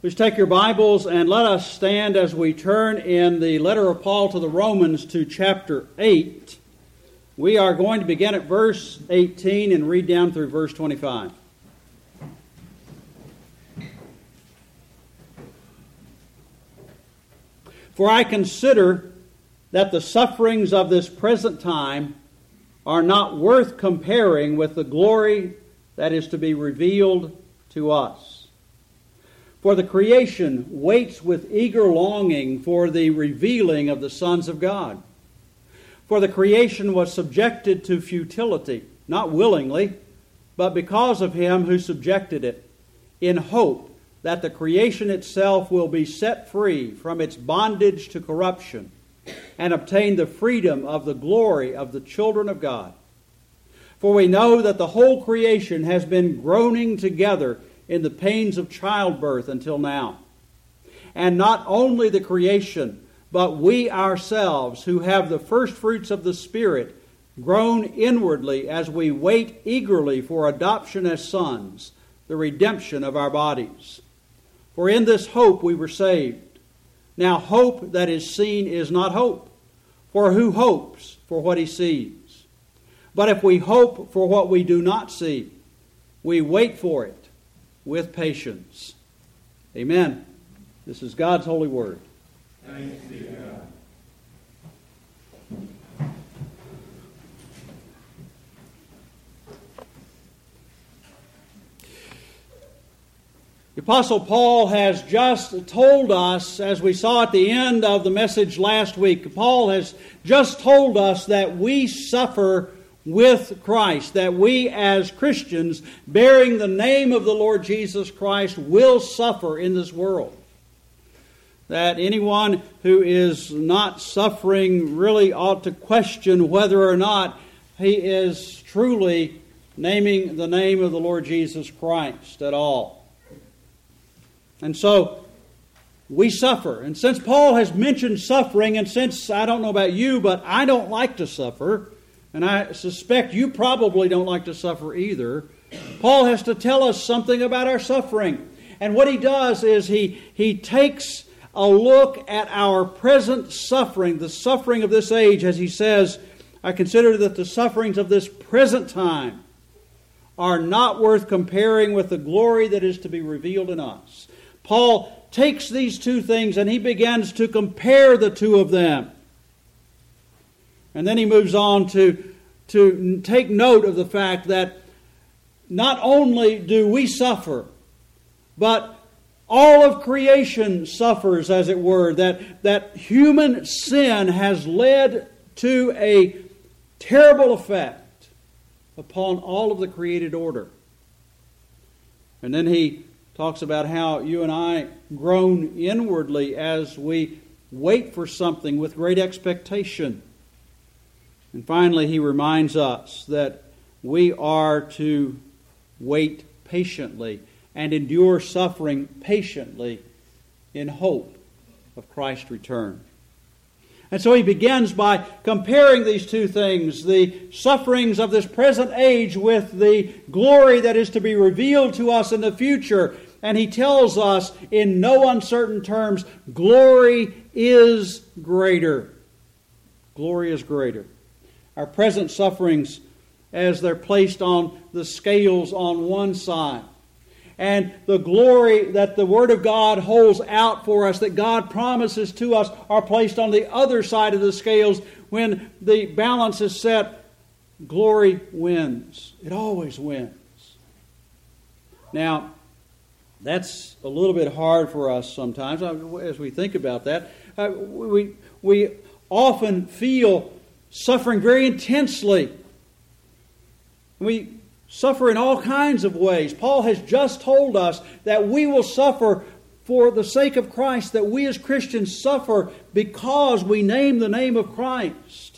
Please take your Bibles and let us stand as we turn in the letter of Paul to the Romans to chapter 8. We are going to begin at verse 18 and read down through verse 25. For I consider that the sufferings of this present time are not worth comparing with the glory that is to be revealed to us. For the creation waits with eager longing for the revealing of the sons of God. For the creation was subjected to futility, not willingly, but because of him who subjected it, in hope that the creation itself will be set free from its bondage to corruption and obtain the freedom of the glory of the children of God. For we know that the whole creation has been groaning together in the pains of childbirth until now. And not only the creation, but we ourselves, who have the first fruits of the Spirit, groan inwardly as we wait eagerly for adoption as sons, the redemption of our bodies. For in this hope we were saved. Now hope that is seen is not hope, for who hopes for what he sees? But if we hope for what we do not see, we wait for it with patience. Amen. This is God's holy word. Thanks be to God. The Apostle Paul has just told us, as we saw at the end of the message last week, Paul has just told us that we suffer with Christ, that we as Christians, bearing the name of the Lord Jesus Christ, will suffer in this world. That anyone who is not suffering really ought to question whether or not he is truly naming the name of the Lord Jesus Christ at all. And so, we suffer. And since Paul has mentioned suffering, and since I don't know about you, but I don't like to suffer, and I suspect you probably don't like to suffer either, Paul has to tell us something about our suffering. And what he does is he takes a look at our present suffering, the suffering of this age, as he says, I consider that the sufferings of this present time are not worth comparing with the glory that is to be revealed in us. Paul takes these two things and he begins to compare the two of them. And then he moves on to take note of the fact that not only do we suffer, but all of creation suffers, as it were, that human sin has led to a terrible effect upon all of the created order. And then he talks about how you and I groan inwardly as we wait for something with great expectation. And finally, he reminds us that we are to wait patiently and endure suffering patiently in hope of Christ's return. And so he begins by comparing these two things, the sufferings of this present age with the glory that is to be revealed to us in the future. And he tells us in no uncertain terms, glory is greater. Glory is greater. Our present sufferings, as they're placed on the scales on one side, and the glory that the Word of God holds out for us, that God promises to us, are placed on the other side of the scales. When the balance is set, glory wins. It always wins. Now, that's a little bit hard for us sometimes as we think about that. We often feel suffering very intensely. We suffer in all kinds of ways. Paul has just told us that we will suffer for the sake of Christ, that we as Christians suffer because we name the name of Christ.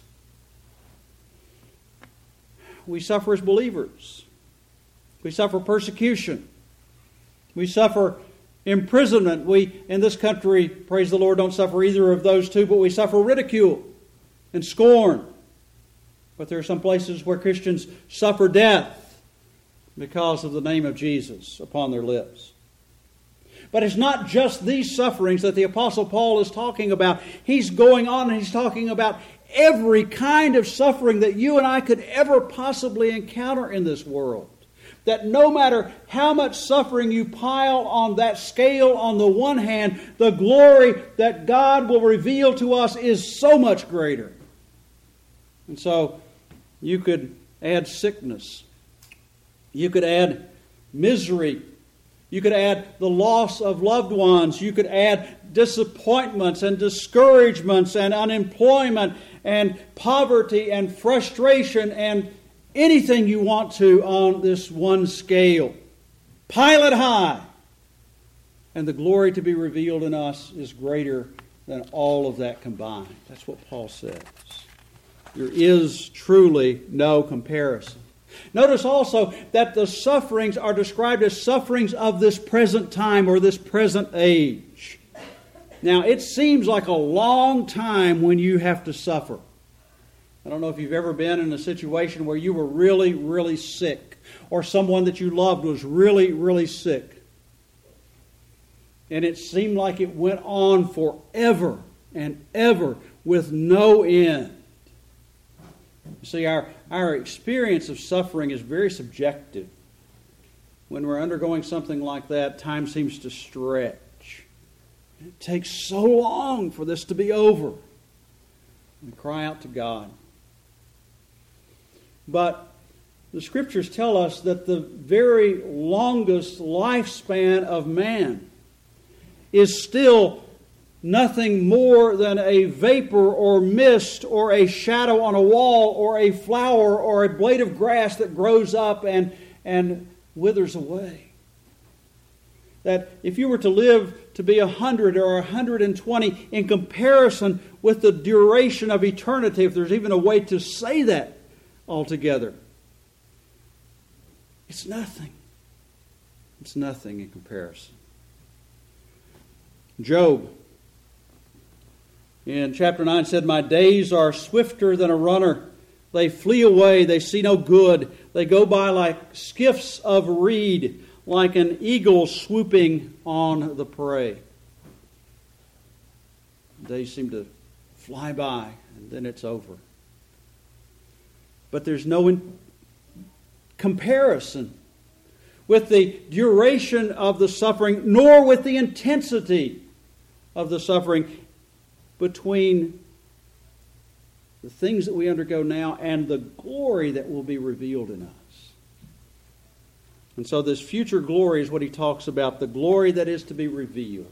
We suffer as believers. We suffer persecution. We suffer imprisonment. We, in this country, praise the Lord, don't suffer either of those two, but we suffer ridicule and scorn. But there are some places where Christians suffer death because of the name of Jesus upon their lips. But it's not just these sufferings that the Apostle Paul is talking about. He's going on and he's talking about every kind of suffering that you and I could ever possibly encounter in this world. That no matter how much suffering you pile on that scale, on the one hand, the glory that God will reveal to us is so much greater. And so you could add sickness. You could add misery. You could add the loss of loved ones. You could add disappointments and discouragements and unemployment and poverty and frustration and anything you want to on this one scale. Pile it high. And the glory to be revealed in us is greater than all of that combined. That's what Paul says. There is truly no comparison. Notice also that the sufferings are described as sufferings of this present time or this present age. Now, it seems like a long time when you have to suffer. I don't know if you've ever been in a situation where you were really, really sick, or someone that you loved was really, really sick. And it seemed like it went on forever and ever with no end. You see, our experience of suffering is very subjective. When we're undergoing something like that, time seems to stretch. It takes so long for this to be over. We cry out to God. But the Scriptures tell us that the very longest lifespan of man is still nothing more than a vapor or mist or a shadow on a wall or a flower or a blade of grass that grows up and withers away. That if you were to live to be 100 or 120 in comparison with the duration of eternity, if there's even a way to say that altogether, it's nothing. It's nothing in comparison. Job in chapter 9 said, "My days are swifter than a runner. They flee away, they see no good. They go by like skiffs of reed, like an eagle swooping on the prey." Days seem to fly by, and then it's over. But there's no comparison with the duration of the suffering, nor with the intensity of the suffering between the things that we undergo now and the glory that will be revealed in us. And so this future glory is what he talks about, the glory that is to be revealed.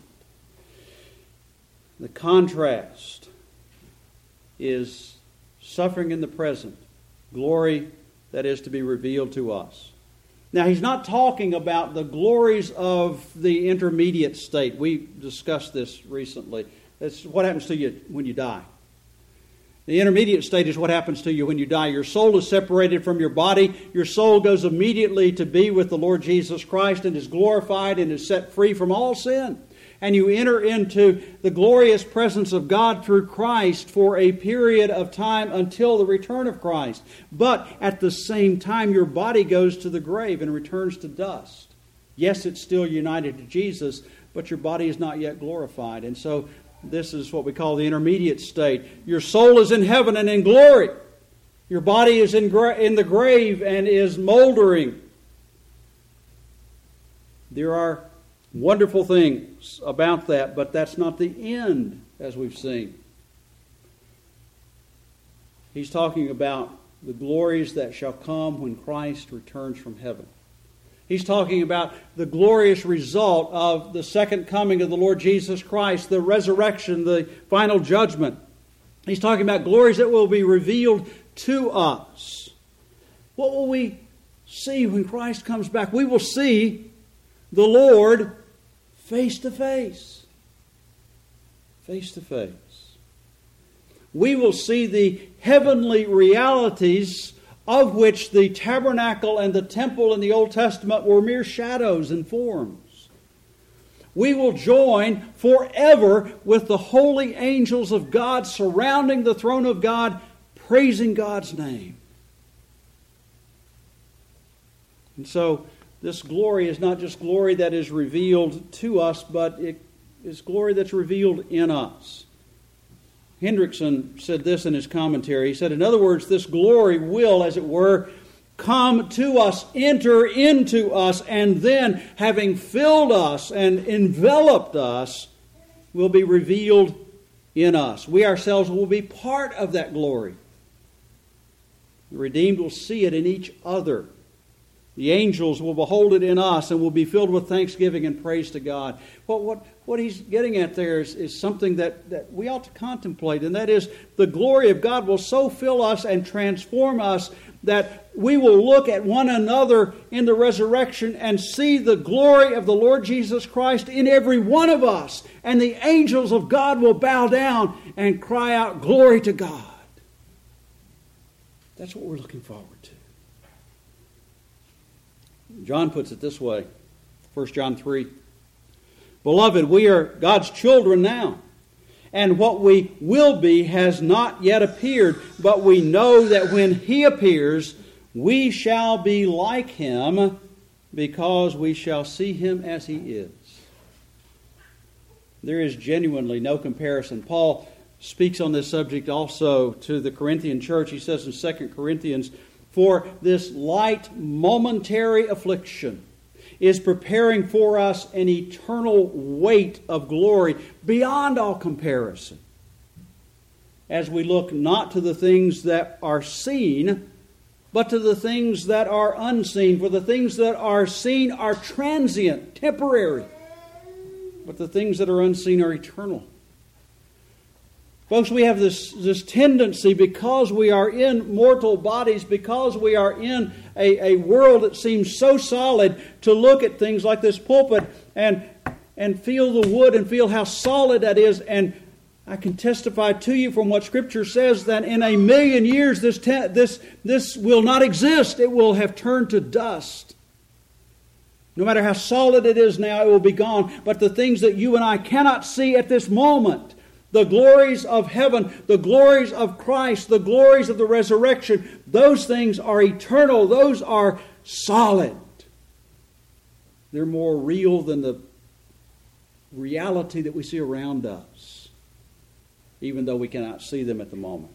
The contrast is suffering in the present, glory that is to be revealed to us. Now, he's not talking about the glories of the intermediate state. We discussed this recently. That's what happens to you when you die. The intermediate state is what happens to you when you die. Your soul is separated from your body. Your soul goes immediately to be with the Lord Jesus Christ and is glorified and is set free from all sin. And you enter into the glorious presence of God through Christ for a period of time until the return of Christ. But at the same time, your body goes to the grave and returns to dust. Yes, it's still united to Jesus, but your body is not yet glorified. And so this is what we call the intermediate state. Your soul is in heaven and in glory. Your body is in the grave and is moldering. There are wonderful things about that, but that's not the end, as we've seen. He's talking about the glories that shall come when Christ returns from heaven. He's talking about the glorious result of the second coming of the Lord Jesus Christ, the resurrection, the final judgment. He's talking about glories that will be revealed to us. What will we see when Christ comes back? We will see the Lord face to face. Face to face. We will see the heavenly realities of which the tabernacle and the temple in the Old Testament were mere shadows and forms. We will join forever with the holy angels of God surrounding the throne of God, praising God's name. And so this glory is not just glory that is revealed to us, but it is glory that's revealed in us. Hendrickson said this in his commentary. He said, in other words, this glory will, as it were, come to us, enter into us, and then, having filled us and enveloped us, will be revealed in us. We ourselves will be part of that glory. The redeemed will see it in each other. The angels will behold it in us and will be filled with thanksgiving and praise to God. Well, what he's getting at there is something that we ought to contemplate, and that is the glory of God will so fill us and transform us that we will look at one another in the resurrection and see the glory of the Lord Jesus Christ in every one of us. And the angels of God will bow down and cry out, glory to God. That's what we're looking forward to. John puts it this way, 1 John 3. Beloved, we are God's children now, and what we will be has not yet appeared, but we know that when He appears, we shall be like Him, because we shall see Him as He is. There is genuinely no comparison. Paul speaks on this subject also to the Corinthian church. He says in 2 Corinthians, for this light momentary affliction is preparing for us an eternal weight of glory beyond all comparison, as we look not to the things that are seen, but to the things that are unseen. For the things that are seen are transient, temporary, but the things that are unseen are eternal. Folks, we have this tendency, because we are in mortal bodies, because we are in a world that seems so solid, to look at things like this pulpit and feel the wood and feel how solid that is. And I can testify to you from what Scripture says that in 1,000,000 years this will not exist. It will have turned to dust. No matter how solid it is now, it will be gone. But the things that you and I cannot see at this moment, the glories of heaven, the glories of Christ, the glories of the resurrection, those things are eternal. Those are solid. They're more real than the reality that we see around us, even though we cannot see them at the moment.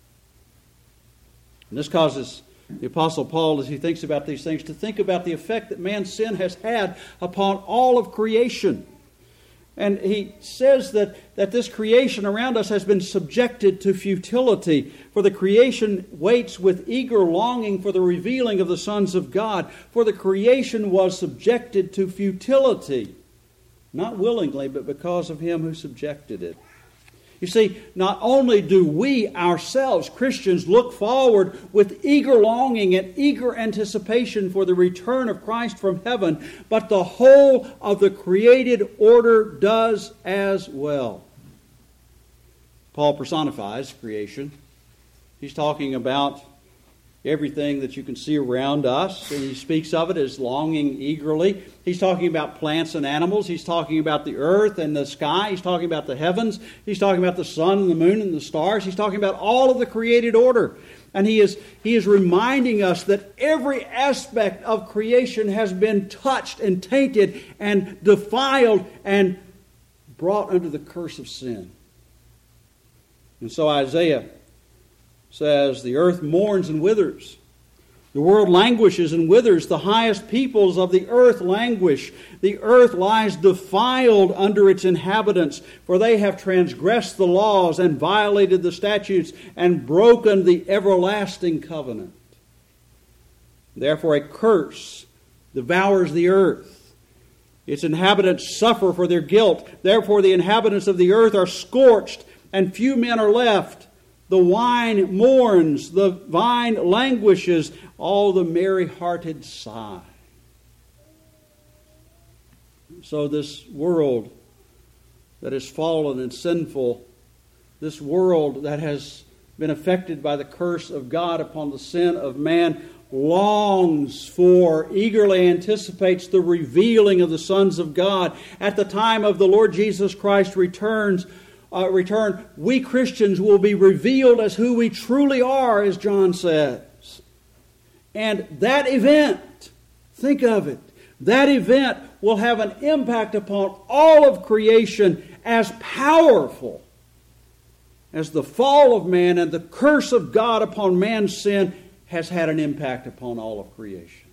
And this causes the Apostle Paul, as he thinks about these things, to think about the effect that man's sin has had upon all of creation. And he says that this creation around us has been subjected to futility. For the creation waits with eager longing for the revealing of the sons of God. For the creation was subjected to futility, not willingly, but because of Him who subjected it. You see, not only do we ourselves, Christians, look forward with eager longing and eager anticipation for the return of Christ from heaven, but the whole of the created order does as well. Paul personifies creation. He's talking about everything that you can see around us, and he speaks of it as longing eagerly. He's talking about plants and animals. He's talking about the earth and the sky. He's talking about the heavens. He's talking about the sun and the moon and the stars. He's talking about all of the created order. And he is reminding us that every aspect of creation has been touched and tainted and defiled and brought under the curse of sin. And so Isaiah says, the earth mourns and withers. The world languishes and withers. The highest peoples of the earth languish. The earth lies defiled under its inhabitants, for they have transgressed the laws and violated the statutes and broken the everlasting covenant. Therefore a curse devours the earth. Its inhabitants suffer for their guilt. Therefore the inhabitants of the earth are scorched, and few men are left. The wine mourns, the vine languishes, all the merry-hearted sigh. So this world that is fallen and sinful, this world that has been affected by the curse of God upon the sin of man, longs for, eagerly anticipates the revealing of the sons of God. At the time of the Lord Jesus Christ's return, we Christians will be revealed as who we truly are, as John says. And that event, think of it, That event will have an impact upon all of creation as powerful as the fall of man and the curse of God upon man's sin has had an impact upon all of creation.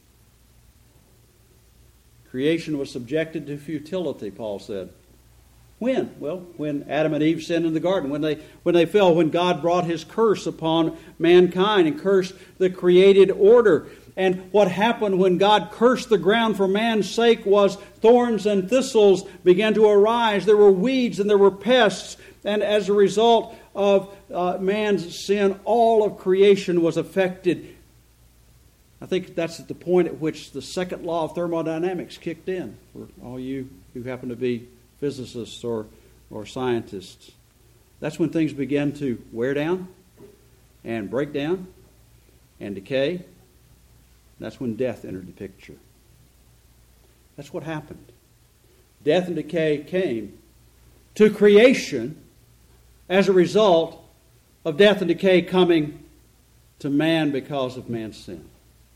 Creation was subjected to futility, Paul said. When? Well, when Adam and Eve sinned in the garden, when they fell, when God brought His curse upon mankind and cursed the created order. And what happened when God cursed the ground for man's sake was thorns and thistles began to arise. There were weeds and there were pests. And as a result of man's sin, all of creation was affected. I think that's at the point at which the second law of thermodynamics kicked in, for all you who happen to be physicists or scientists. That's when things began to wear down and break down and decay. That's when death entered the picture. That's what happened. Death and decay came to creation as a result of death and decay coming to man because of man's sin.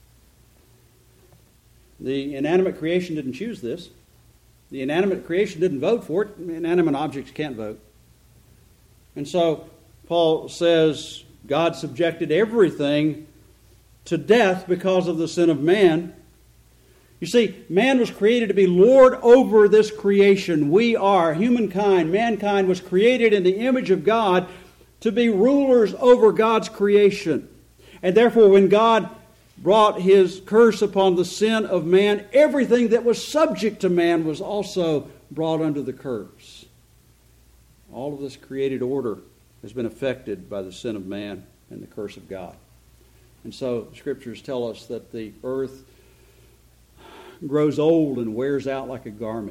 The inanimate creation didn't choose this. The inanimate creation didn't vote for it. Inanimate objects can't vote. And so Paul says God subjected everything to death because of the sin of man. You see, man was created to be Lord over this creation. We are, humankind, mankind was created in the image of God to be rulers over God's creation. And therefore, when God brought His curse upon the sin of man, everything that was subject to man was also brought under the curse. All of this created order has been affected by the sin of man and the curse of God. And so the Scriptures tell us that the earth grows old and wears out like a garment.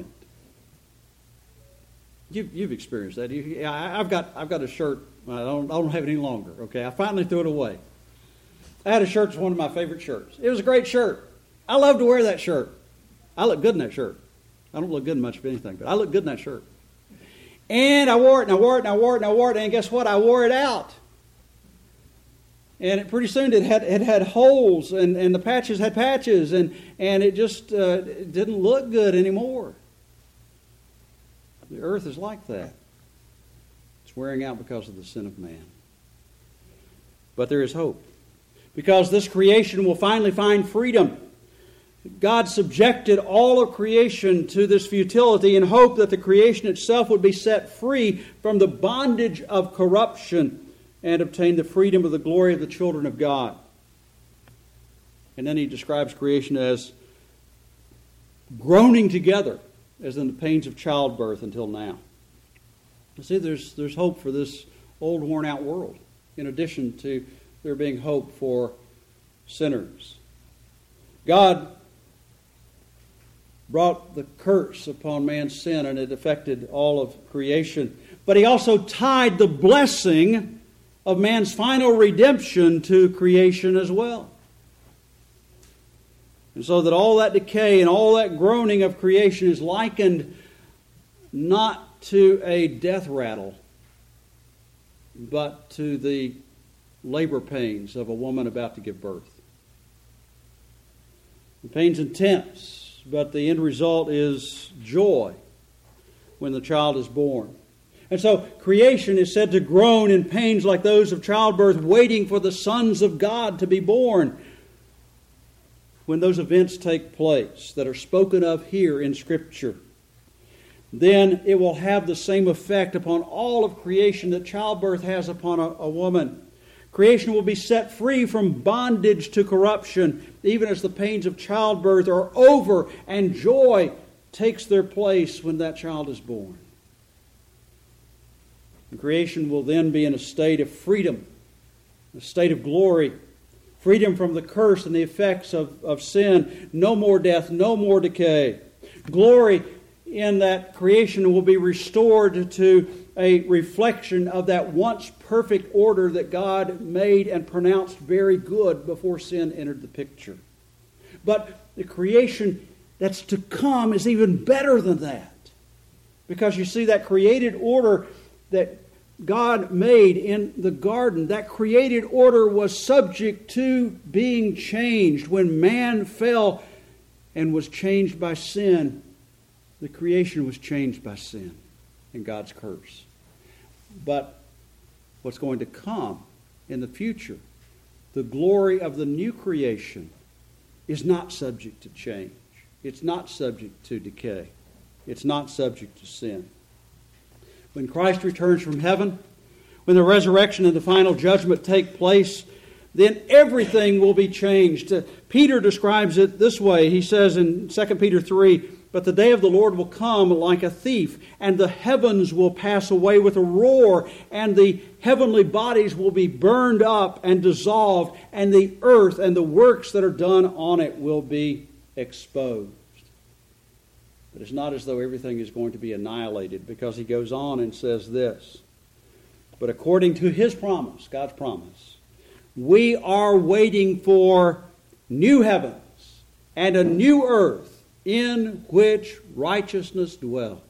You've experienced that. I've got a shirt. I don't have it any longer. Okay, I finally threw it away. I had a shirt that's one of my favorite shirts. It was a great shirt. I love to wear that shirt. I look good in that shirt. I don't look good in much of anything, but I look good in that shirt. And I wore it, and I wore it, and I wore it, and I wore it, and guess what? I wore it out. And pretty soon it had holes, and the patches had patches, and it just it didn't look good anymore. The earth is like that. It's wearing out because of the sin of man. But there is hope, because this creation will finally find freedom. God subjected all of creation to this futility in hope that the creation itself would be set free from the bondage of corruption and obtain the freedom of the glory of the children of God. And then he describes creation as groaning together as in the pains of childbirth until now. You see, there's hope for this old, worn-out world, in addition to there being hope for sinners. God brought the curse upon man's sin, and it affected all of creation. But He also tied the blessing of man's final redemption to creation as well. And so that all that decay and all that groaning of creation is likened not to a death rattle, but to the labor pains of a woman about to give birth. The pain's intense, but the end result is joy when the child is born. And so creation is said to groan in pains like those of childbirth, waiting for the sons of God to be born. When those events take place that are spoken of here in Scripture, then it will have the same effect upon all of creation that childbirth has upon a woman. Creation will be set free from bondage to corruption, even as the pains of childbirth are over and joy takes their place when that child is born. And creation will then be in a state of freedom, a state of glory, freedom from the curse and the effects of sin. No more death, no more decay. Glory in that creation will be restored to a reflection of that once perfect order that God made and pronounced very good before sin entered the picture. But the creation that's to come is even better than that. Because you see, that created order that God made in the garden, that created order was subject to being changed when man fell and was changed by sin, the creation was changed by sin and God's curse. But what's going to come in the future, the glory of the new creation, is not subject to change. It's not subject to decay. It's not subject to sin. When Christ returns from heaven, when the resurrection and the final judgment take place, then everything will be changed. Peter describes it this way. He says in 2 Peter 3, "But the day of the Lord will come like a thief, and the heavens will pass away with a roar, and the heavenly bodies will be burned up and dissolved, and the earth and the works that are done on it will be exposed." But it's not as though everything is going to be annihilated, because he goes on and says this, "But according to his promise," God's promise, "we are waiting for new heavens and a new earth in which righteousness dwells."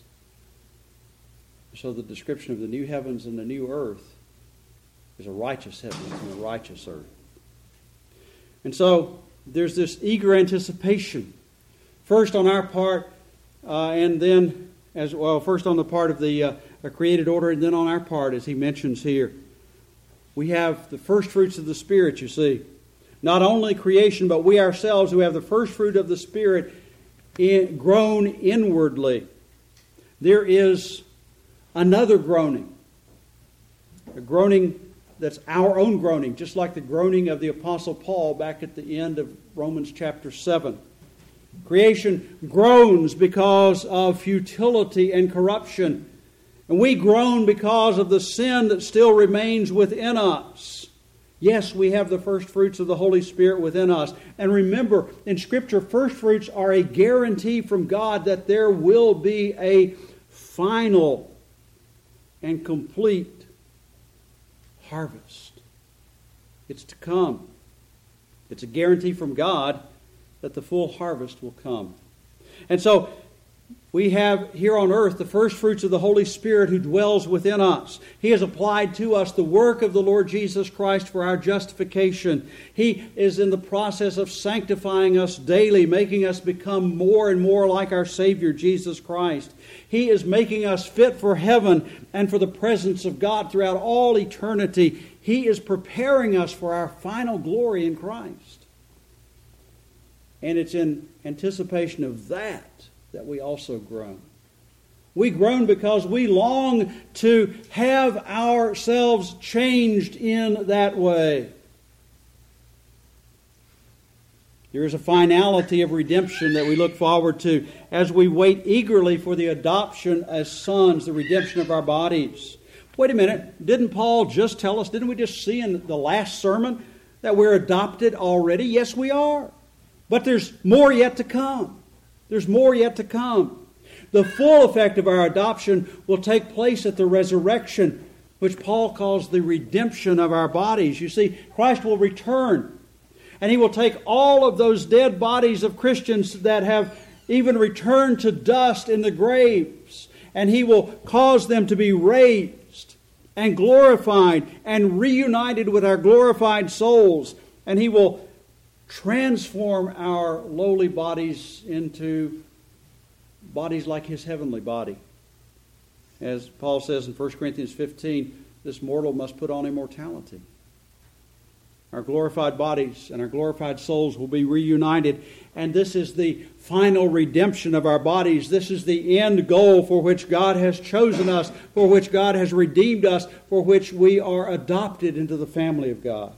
So the description of the new heavens and the new earth is a righteous heavens and a righteous earth. And so there's this eager anticipation, first on our part, and then as well, first on the part of the created order, and then on our part, as he mentions here. We have the first fruits of the Spirit, you see. Not only creation, but we ourselves who have the first fruit of the Spirit groan inwardly. There is another groaning, a groaning that's our own groaning, just like the groaning of the Apostle Paul back at the end of Romans chapter 7. Creation groans because of futility and corruption. And we groan because of the sin that still remains within us. Yes, we have the first fruits of the Holy Spirit within us. And remember, in Scripture, first fruits are a guarantee from God that there will be a final and complete harvest. It's to come. It's a guarantee from God that the full harvest will come. And so, we have here on earth the first fruits of the Holy Spirit who dwells within us. He has applied to us the work of the Lord Jesus Christ for our justification. He is in the process of sanctifying us daily, making us become more and more like our Savior Jesus Christ. He is making us fit for heaven and for the presence of God throughout all eternity. He is preparing us for our final glory in Christ. And it's in anticipation of that we also groan. We groan because we long to have ourselves changed in that way. There is a finality of redemption that we look forward to as we wait eagerly for the adoption as sons, the redemption of our bodies. Wait a minute, didn't Paul just tell us, didn't we just see in the last sermon that we're adopted already? Yes, we are. But there's more yet to come. There's more yet to come. The full effect of our adoption will take place at the resurrection, which Paul calls the redemption of our bodies. You see, Christ will return, and He will take all of those dead bodies of Christians that have even returned to dust in the graves, and He will cause them to be raised and glorified and reunited with our glorified souls, and He will transform our lowly bodies into bodies like His heavenly body. As Paul says in 1 Corinthians 15, this mortal must put on immortality. Our glorified bodies and our glorified souls will be reunited, and this is the final redemption of our bodies. This is the end goal for which God has chosen us, for which God has redeemed us, for which we are adopted into the family of God.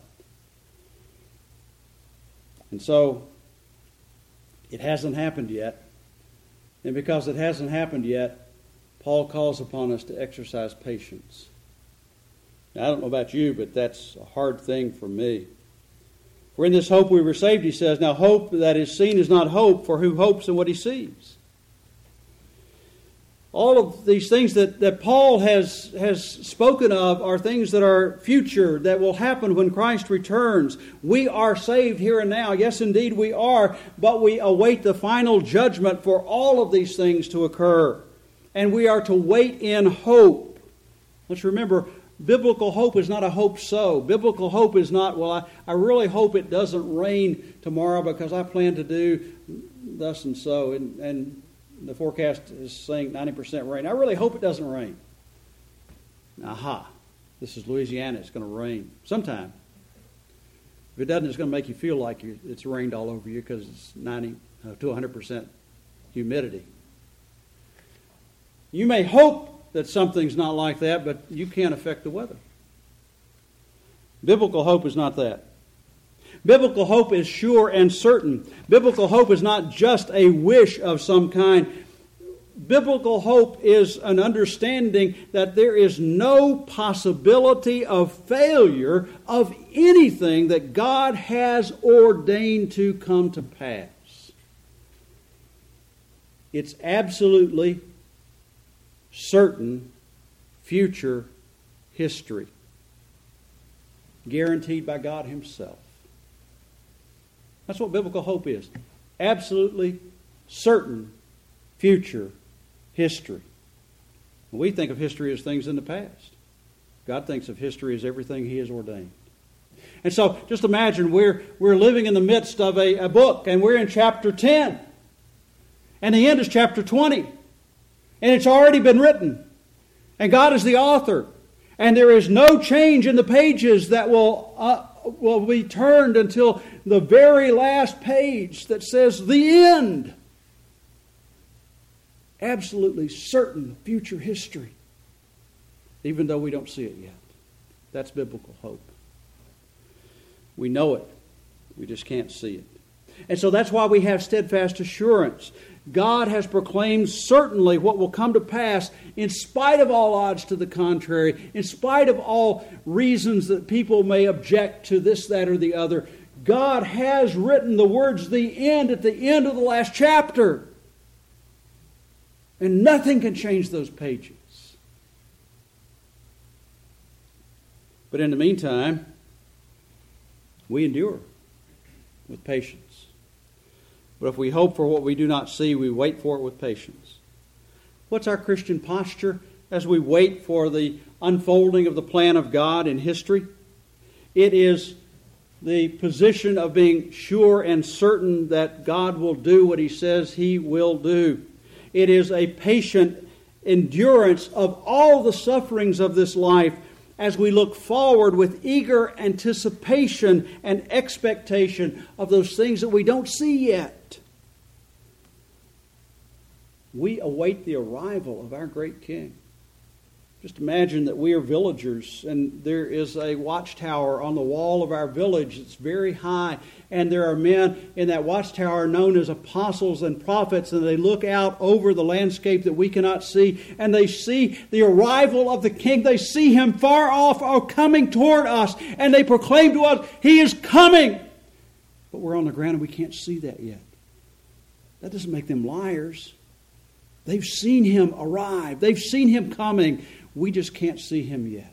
And so, it hasn't happened yet. And because it hasn't happened yet, Paul calls upon us to exercise patience. Now, I don't know about you, but that's a hard thing for me. For in this hope we were saved, he says, now hope that is seen is not hope, for who hopes in what he sees? All of these things that Paul has spoken of are things that are future, that will happen when Christ returns. We are saved here and now. Yes, indeed we are, but we await the final judgment for all of these things to occur. And we are to wait in hope. Let's remember, biblical hope is not a hope so. Biblical hope is not, well, I really hope it doesn't rain tomorrow because I plan to do thus and so, and the forecast is saying 90% rain. I really hope it doesn't rain. Aha. This is Louisiana. It's going to rain sometime. If it doesn't, it's going to make you feel like it's rained all over you because it's 90 to 100% humidity. You may hope that something's not like that, but you can't affect the weather. Biblical hope is not that. Biblical hope is sure and certain. Biblical hope is not just a wish of some kind. Biblical hope is an understanding that there is no possibility of failure of anything that God has ordained to come to pass. It's absolutely certain future history, guaranteed by God Himself. That's what biblical hope is. Absolutely certain future history. We think of history as things in the past. God thinks of history as everything He has ordained. And so just imagine we're living in the midst of a book, and we're in chapter 10. And the end is chapter 20. And it's already been written. And God is the author. And there is no change in the pages that will be turned until the very last page that says the end. Absolutely certain future history. Even though we don't see it yet. That's biblical hope. We know it. We just can't see it. And so that's why we have steadfast assurance. God has proclaimed certainly what will come to pass in spite of all odds to the contrary, in spite of all reasons that people may object to this, that, or the other. God has written the words the end at the end of the last chapter. And nothing can change those pages. But in the meantime, we endure with patience. But if we hope for what we do not see, we wait for it with patience. What's our Christian posture as we wait for the unfolding of the plan of God in history? It is the position of being sure and certain that God will do what He says He will do. It is a patient endurance of all the sufferings of this life as we look forward with eager anticipation and expectation of those things that we don't see yet. We await the arrival of our great King. Just imagine that we are villagers and there is a watchtower on the wall of our village. It's very high, and there are men in that watchtower known as apostles and prophets, and they look out over the landscape that we cannot see, and they see the arrival of the King. They see Him far off or coming toward us, and they proclaim to us, He is coming. But we're on the ground and we can't see that yet. That doesn't make them liars. They've seen Him arrive. They've seen Him coming. We just can't see Him yet.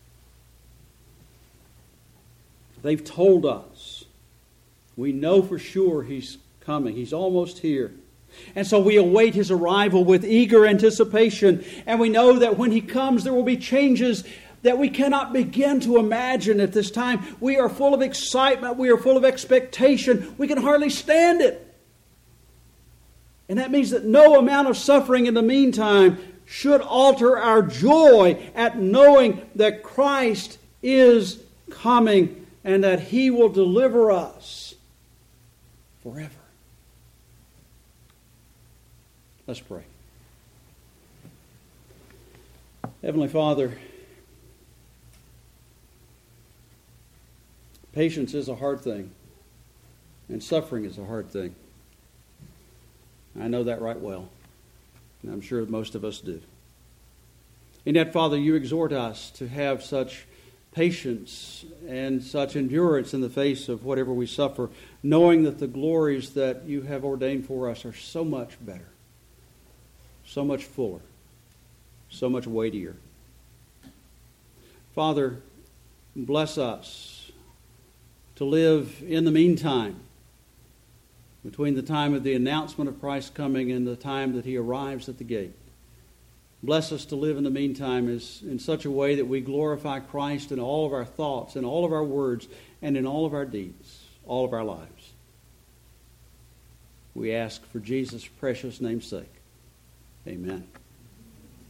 They've told us. We know for sure He's coming. He's almost here. And so we await His arrival with eager anticipation. And we know that when He comes, there will be changes that we cannot begin to imagine at this time. We are full of excitement. We are full of expectation. We can hardly stand it. And that means that no amount of suffering in the meantime should alter our joy at knowing that Christ is coming and that He will deliver us forever. Let's pray. Heavenly Father, patience is a hard thing, and suffering is a hard thing. I know that right well, and I'm sure most of us do. And yet, Father, You exhort us to have such patience and such endurance in the face of whatever we suffer, knowing that the glories that You have ordained for us are so much better, so much fuller, so much weightier. Father, bless us to live in the meantime, between the time of the announcement of Christ's coming and the time that He arrives at the gate. Bless us to live in the meantime in such a way that we glorify Christ in all of our thoughts, in all of our words, and in all of our deeds, all of our lives. We ask for Jesus' precious name's sake. Amen.